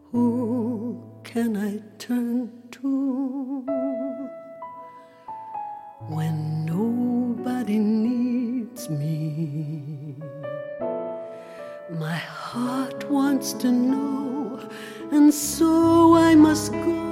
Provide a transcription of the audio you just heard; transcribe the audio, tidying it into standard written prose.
Who can I turn to when nobody needs me? My heart wants to know, and so I must go.